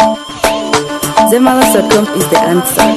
Zemalas.com is the answer.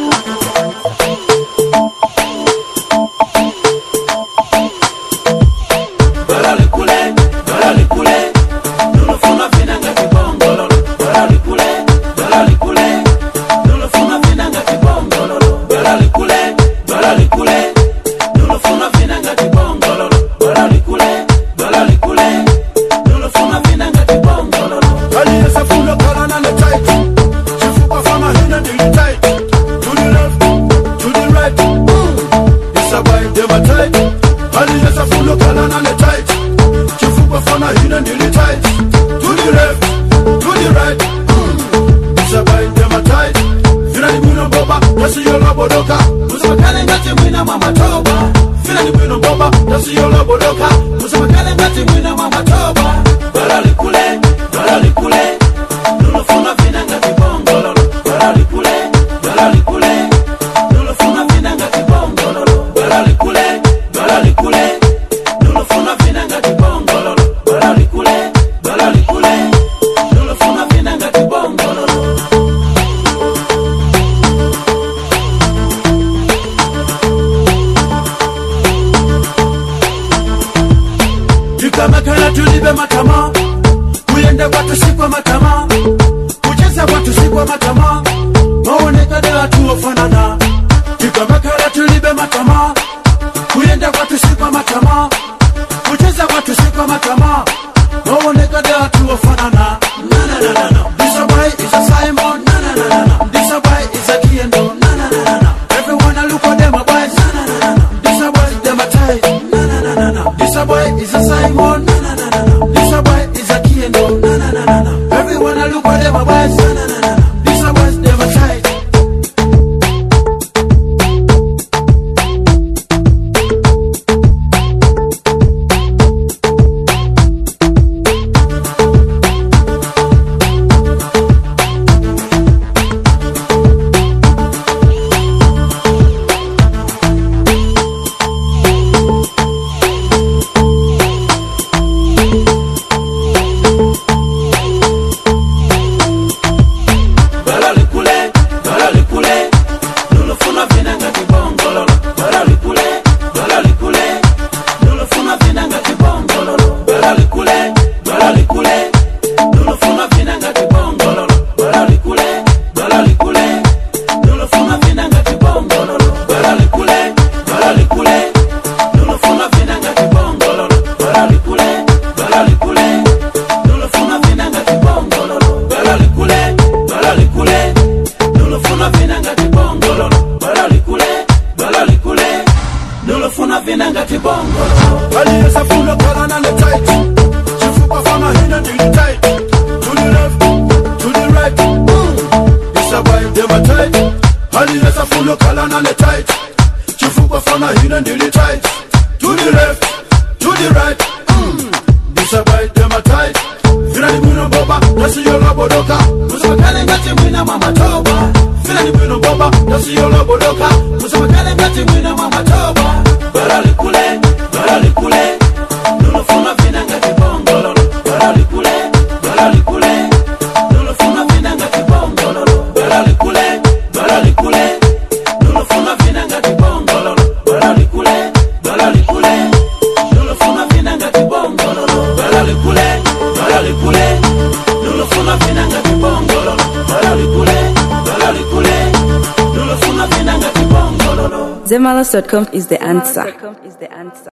Makala tulibe matama, kuyende watu sikwa matama, kucheza watu sikwa matama, maonekane watu wafanana. Makala tulibe matama, kuyende watu sikwa matama, kucheza watu sikwa matama, maonekane watu wafanana. Na na na na na, this a boy is a Simon. Na na na na na, this a boy is a Kiendo. Na na na na na, everyone a look at them a boys. Na na na na na, this a boy them a tight. Na na na na na, this a boy is a Simon. Everyone I look at them a boys. These are boys never tried. Aliasa full color and the tight. Chifupa from a hin and the tight. To the left, to the right. It's a boy them a tight. Aliasa full color and the tight. Chifupa from a hin and the tight. To the left, to the right. It's a boy them a tight. Finally Bruno Boba, that's your labodoka. Musamakale ngati mwina mama toba. Finally Bruno Boba, that's your labodoka. Musamakale ngati mwina mama toba. Barali kule, barali kule. Nuno funa vina ngati bongolo. Barali kule, barali kule. Nuno funa vina ngati bongolo. Barali kule, barali kule. Nuno funa vina ngati bongolo. Barali kule, barali kule. Nuno funa vina ngati bongolo. Barali kule, barali kule. Nuno funa vina ngati bongolo. Barali kule, barali kule. Nuno funa vina ngati bongolo. Zemalas.com is the answer.